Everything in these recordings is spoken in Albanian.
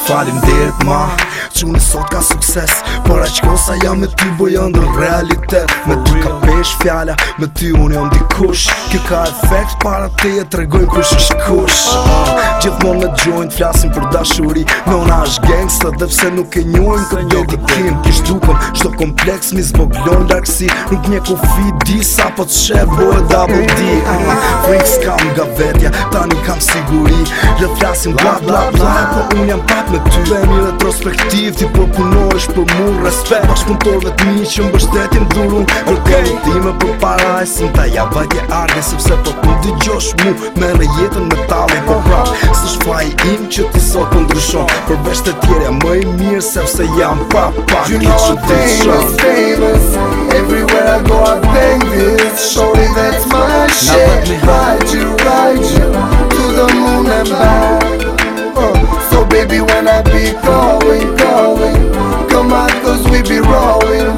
Faleminderit ma Quni sot ka sukses Por aq kosa jam me ty bojën dhe realitet Me ty ka pesh fjalla Me ty unë jam dikush Kjo ka efekt para te e tregojnë kush është kush Gjithmon me gjojnë flasin për dashuri Nona është gangsta dhe pse nuk e njojnë këtë dedikim Kish dukëm shto kompleks mi zboglon larkësi Nuk një kofi di sa po të shef boje double D Frikë s'kam nga vetja tani kam siguri Dhe flasim bla bla bla Po unë jam pak me ty Dhe një retrospektiv ti po punojsh për mu respekt Bashkëpunëtorve të mi që mbështetin dhurun Kërkemi time për parajsin Ta ja vajtje arge sepse po të dëgjosh mu Me në jetën me tali po prap S'është faji im që ti sot po ndryshon Përveç të tjerja më i mirë sepse jam pa You know I'm famous, famous Everywhere I go I bang this Shorty that's my shit Ride you to the moon and back So baby when I be calling Come out cause we be rolling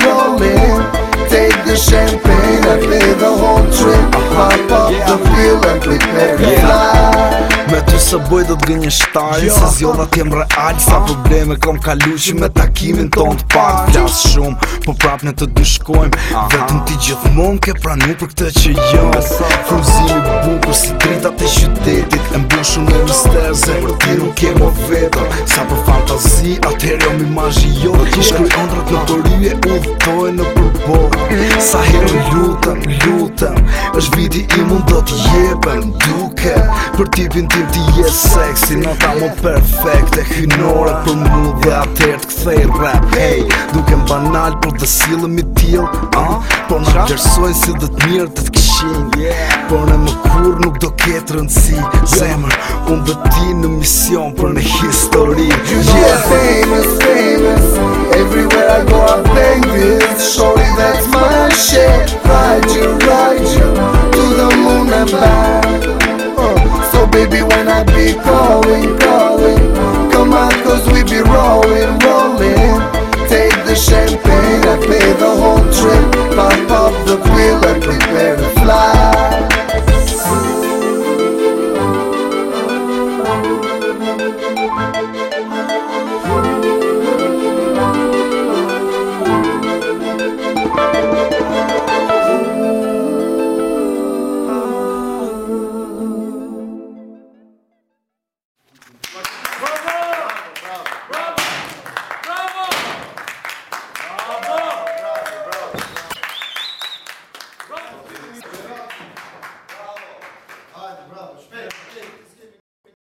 Take the champagne and play the whole trip Pop up the pill and prepare to fly Me ty se boj do t'gënjështarin Se zjodhat jem real Sa probleme kom kalu që me takimin ton t'part Flas shumë, po prap në të dyshkojmë Vetëm ti gjithmon ke pranu për këtë që jom Frumzimi bukur si dritat e qytetit E mbushur me mister zemër ti nuk ke mo vetër Sa për fantazi atëherë jom imazhi jo Shkruj ëndrat në përrye udhtojnë në përbor Sa herë lutem është viti i mund do t'jepem duke Për tipin tim ti je seksi Nota më perfekte hynore për mu Dhe atëherë t'kthej rap Hey, dukem banal por dhe sillem i till Por na vlerësojnë si dhe t'mirë të t'kishin Por në më kur nuk do ketë rëndësi Zemër, unë dhe ti në mision për në histori You know I'm famous Everywhere I go I bang this Shorty that's my shit Ride you to the moon and back So baby when I be calling